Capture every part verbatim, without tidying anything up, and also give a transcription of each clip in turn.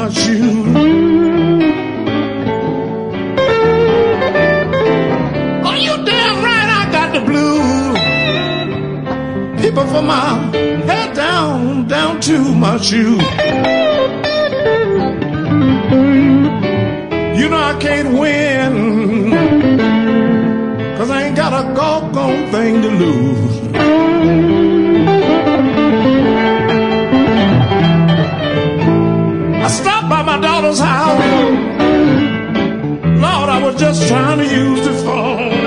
shoes. Oh, you damn right I got the blues. People from my head down, down to my shoes. You know I can't win, 'cause I ain't got a doggone thing to lose. I stopped by my daughter's house. Lord, I was just trying to use the phone.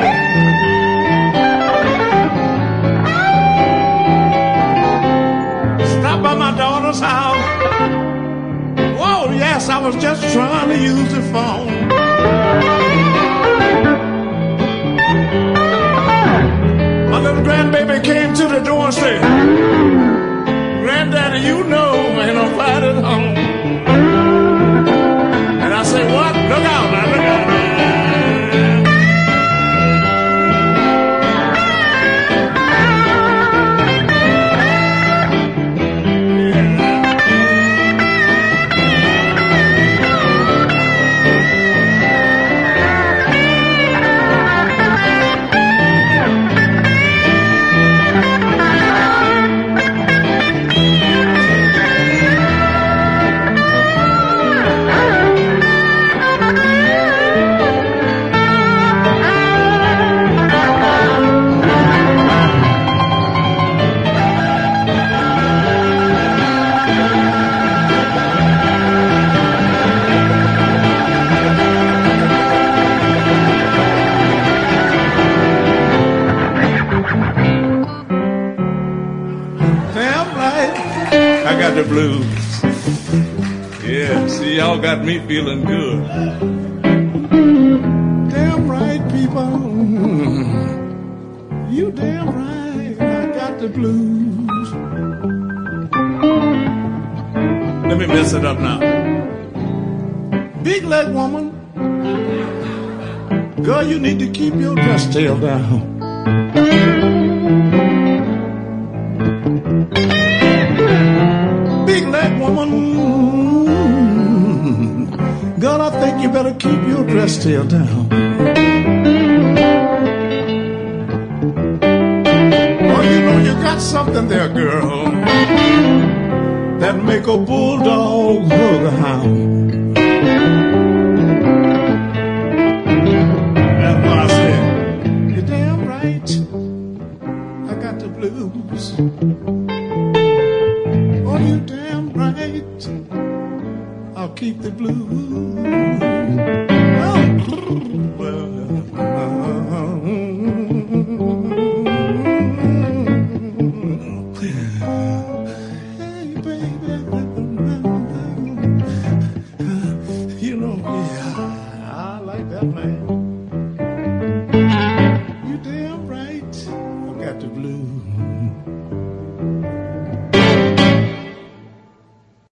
Stopped by my daughter's house. Whoa, yes, I was just trying to use the phone. My little grandbaby came to the door and said, Granddaddy, you know ain't no fight at home. And I said, what? Look out now, look out now. The blues. Yeah, see, y'all got me feeling good. Damn right, people. You damn right, I got the blues. Let me mess it up now. Big leg woman, girl, you need to keep your dress tail down. Big leg woman, girl, I think you better keep your dress tail down. Oh, you know you got something there, girl, that make a bulldog hug a hound. That's what I said. You're damn right, I got the blues. Oh, you damn right, I'll keep the blues. Oh, well, hey, baby, you know, yeah, I like that man.